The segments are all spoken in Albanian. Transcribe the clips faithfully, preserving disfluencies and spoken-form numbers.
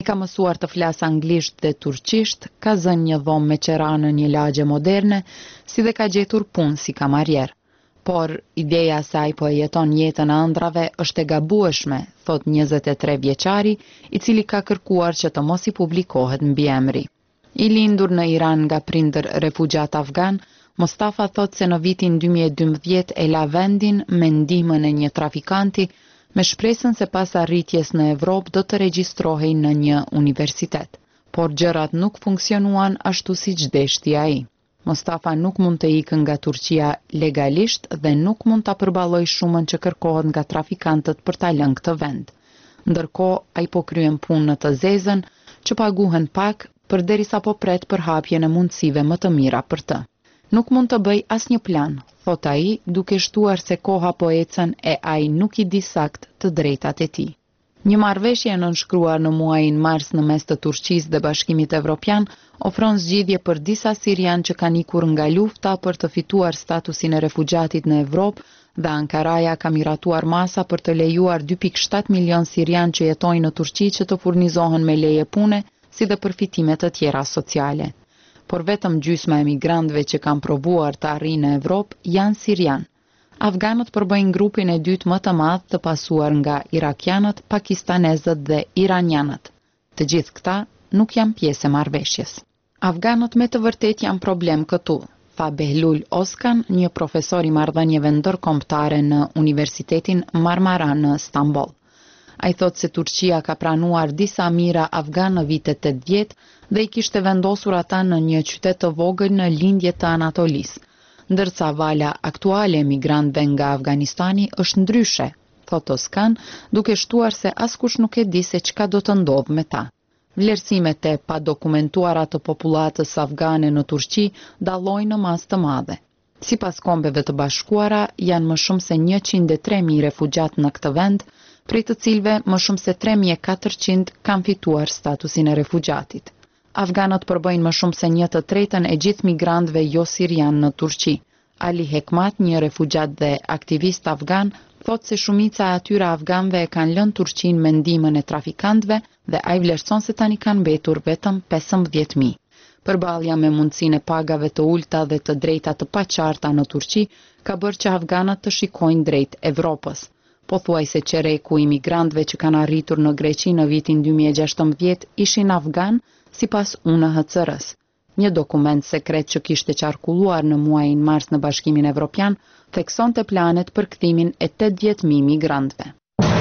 Ka mësuar të flasë anglisht dhe turqisht, ka zënë një dhomë me qera në një lagje moderne, si dhe ka gjetur punë si kamarjer. Por ideja se ai po e jeton jetën e ëndrave është e gabueshme, thot njëzet e tre vjeçari, i cili ka kërkuar që të mos i publikohet mbiemri. I lindur në Iran nga prindër refugjat afgan, Mostafa thot se në vitin dy mijë e dymbëdhjetë e la vendin me ndihmën e një trafikanti, me shpresën se pas arritjes në Evropë do të regjistrohej në një universitet. Por gjërat nuk funksionuan ashtu siç deshti ai. Mostafa nuk mund të ikë nga Turqia legalisht dhe nuk mund ta përballojë shumën që kërkohet nga trafikantët për ta lënë këtë vend. Ndërkohë, ai po kryen punë në të zezën, që paguhen pak, përderisa po pret për hapjen e mundësive më të mira për të. Nuk mund të bëj asnjë plan, thot ai, duke shtuar se koha po ecën e ai nuk i di sakt të drejtat e tij. Një marrëveshje nënshkruar në muajin mars në mes të Turqisë dhe Bashkimit Evropian ofron zgjidhje për disa sirian që kanë ikur nga lufta për të fituar statusin e refugjatit në Evropë dhe Ankaraja ka miratuar masa për të lejuar dy pikë shtat milion sirian që jetojnë në Turqi që të furnizohen me leje pune, si dhe përfitime të tjera sociale. Por vetëm gjysma e migrantëve që kanë provuar të arrijnë në Evropë janë sirian. Afganët përbëjnë grupin e dytë më të madh të pasuar nga irakianët, pakistanezët dhe iranianët. Të gjithë këta nuk janë pjesë e marrëveshjes. Afganët me të vërtet janë problem këtu, tha Behlul Oskan, një profesor i marrëdhënieve ndërkombëtare në Universitetin Marmara në Stamboll. Ai thot se Turqia ka pranuar disa mira afgan në vitet tetëdhjetë dhe i kishte vendosur ata në një qytet të vogël në lindje të Anatolisë, ndërsa vala aktuale e migrantëve nga Afganistani është ndryshe, thot Oskan, duke shtuar se askush nuk e di se çka do të ndodhë me ta. Vlerësimet e padokumentuara të popullatës afgane në Turqi dallojnë në masë të madhe. Sipas Kombeve të Bashkuara, janë më shumë se njëqind e tre mijë refugjat në këtë vend, prej të cilëve më shumë se tre mijë e katërqind kanë fituar statusin e refugjatit. Afganët përbëjnë më shumë se një të tretën e gjithë migrantëve jo sirian në Turqi. Ali Hekmat, një refugjat dhe aktivist afgan, thot se shumica e atyre afganëve e kanë lënë Turqinë me ndihmën e trafikantëve dhe ai vlerëson se tani kanë mbetur vetëm pesëmbëdhjetë mijë. Përballja me mundësinë e pagave të ulta dhe të drejta të paqarta në Turqi ka bërë që afganët të shikojnë drejt Evropës. Pothuajse qereku i migrantëve që kanë arritur në Greqi në vitin dy mijë e gjashtëmbëdhjetë ishin afgan, sipas U N H C R-s. Një dokument sekret që kishte qarkulluar në muajin mars në Bashkimin Evropian theksonte planet për kthimin e tetëdhjetë mijë migrantëve.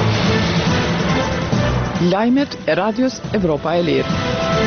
Lajmet e Radios Evropa e Lirë.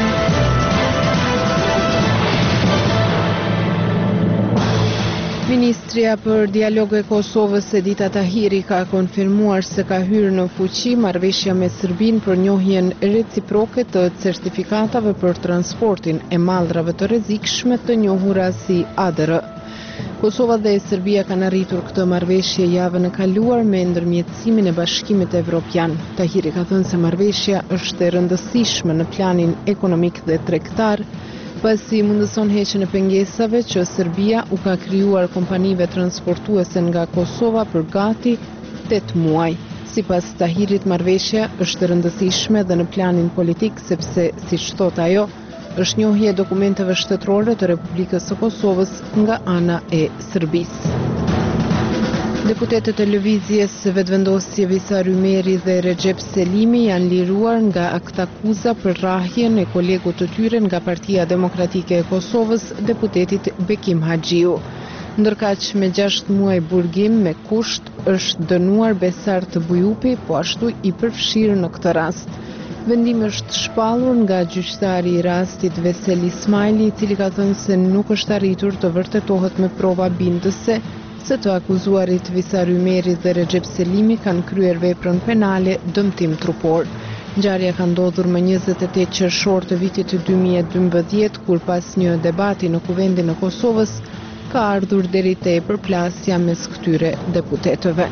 Ministria për dialog e Kosovës Edita Tahiri ka konfirmuar se ka hyrë në fuqi marrëveshja me Serbinë për njohjen reciproke të certifikatave për transportin e mallrave të rrezikshme të njohura si A D R. Kosova dhe Serbia kanë arritur këtë marrëveshje javën e kaluar me ndërmjetësimin e Bashkimit Evropian. Tahiri ka thënë se marrëveshja është e rëndësishme në planin ekonomik dhe tregtar, pasi mundëson heqjen e pengesave që Serbia u ka krijuar kompanive transportuese nga Kosova për gati tetë muaj. Sipas Tahirit, marrëveshja është e rëndësishme dhe në planin politik sepse, siç thot ajo, është njohje e dokumenteve shtetërore të Republikës së Kosovës nga ana e Serbisë. Deputetët e lëvizjes vetëvendosje Visar Ymeri dhe Recep Selimi janë liruar nga aktakuza për rrahjen e kolegut të tyre nga Partia Demokratike e Kosovës, deputetit Bekim Haxhiu. Ndërkaq me gjashtë muaj burgim me kusht është dënuar Besar të Bujupi, po ashtu i përfshirë në këtë rast. Vendimi është shpallur nga gjyqtari i rastit Vesel Ismaili, i cili ka thënë se nuk është arritur të vërtetohet me prova bindëse se të akuzuarit Visar Ymeri dhe Recep Selimi kanë kryer veprën penale dëmtim trupor. Ngjarja ka ndodhur më njëzet e tetë qershor të vitit dy mijë e dymbëdhjetë, kur pas një debati në Kuvendin e Kosovës ka ardhur deri te përplasja mes këtyre deputetëve.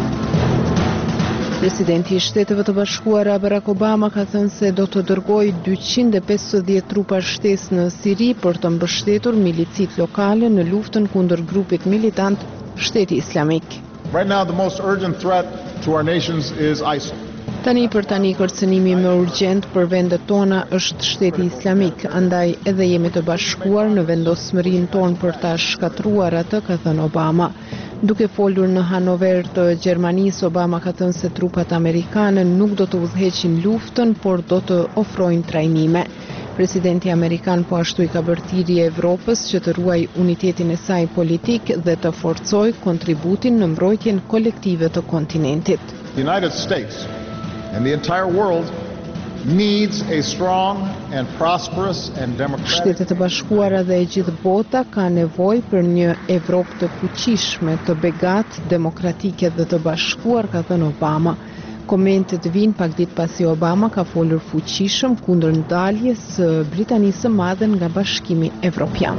Presidenti i Shteteve të Bashkuara Barack Obama ka thënë se do të dërgojë dyqind e pesëdhjetë trupa shtesë në Siri për të mbështetur milicit lokale në luftën kundër grupit militant Shteti Islamik. Right now the most urgent threat to our nations is ISIL. Tani për tani kërcënimi më urgjent për vendet tona është Shteti Islamik, andaj edhe jemi të bashkuar në vendosmërinë tonë për ta shkatruar atë, ka thënë Obama. Duke folur në Hanover të Gjermanisë, Obama ka thënë se trupat amerikane nuk do të udhëheqin luftën, por do të ofrojnë trajnime. Presidenti amerikan po ashtu i ka bërë thirrje Evropës që të ruaj unitetin e saj politik dhe të forcojë kontributin në mbrojtjen kolektive të kontinentit. The United States and the entire world needs a strong and prosperous and democratic. Shtetet e Bashkuara dhe e gjithë bota ka nevojë për një Evropë të fuqishme, të begatë, demokratike dhe të bashkuar, ka thënë Obama. Komentet vijnë pak ditë pasi Obama ka folur fuqishëm kundër ndaljes së Britanisë së Madhe nga Bashkimi Evropian.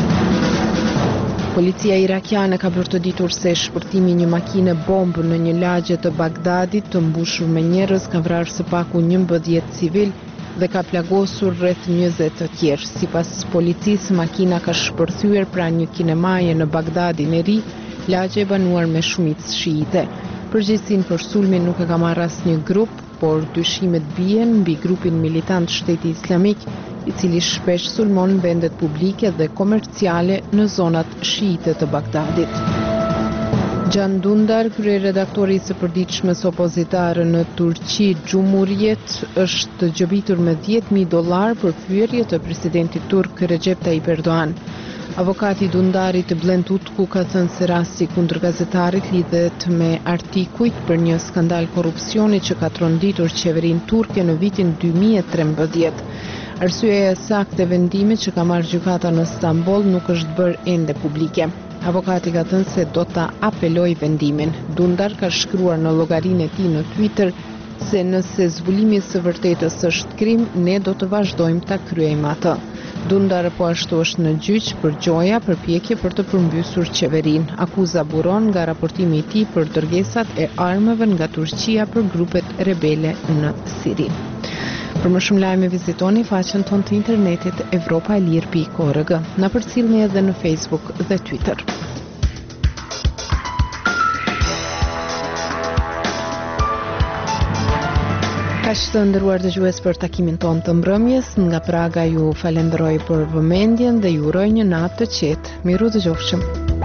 Policia irakiane ka bërë të ditur se shpërtimi një makine bombë në një lagje të Bagdadit të mbushur me njerëz ka vrarë së paku njëmbëdhjetë civil dhe ka plagosur rreth njëzet të tjerë. Sipas policisë, makina ka shpërthyer pranë një kinemaje në Bagdadin e ri, lagje e banuar me shumicë shiite. Përgjegjësinë për sulmin nuk e ka marrë asnjë grup, por dyshimet bien mbi grupin militant Shteti Islamik, i cili shpesh sulmon vendet publike dhe komerciale në zonat shiite të Bagdadit. Can Dündar, kryeredaktori i së përditshmes opozitare në Turqi, Cumhuriyet, është gjëbitur me dhjetë mijë dollar për pyetje të presidentit turk Recep Tayyip Erdogan. Avokati Dundarit Bülent Utku ka thënë se rasti kundër gazetarit lidhet me artikujt për një skandal korrupsioni që ka tronditur qeverinë turke në vitin dy mijë e trembëdhjetë. Arsyeja e saktë e vendimit që ka marrë gjykata në Stamboll nuk është bërë ende publike. Avokati ka thënë se do ta apelojë vendimin. Dündar ka shkruar në llogarinë e tij në Twitter se nëse zbulimi së vërtetës është krim, ne do të vazhdojmë ta kryejmë atë. Dündar po ashtu është në gjyq për gjoja përpjekje për të përmbysur qeverinë. Akuza buron nga raportimi i tij për dërgesat e armëve nga Turqia për grupet rebele në Siri. Për më shumë lajme vizitoni faqen tonë të internetit evropa e lirë pikë org. Na përcjellni edhe në Facebook dhe Twitter. Kaq të nderuar dëgjues për takimin tonë të mbrëmjes, nga Praga ju falenderoj për vëmendjen dhe ju uroj një natë të qetë. Miru dëgjofshëm.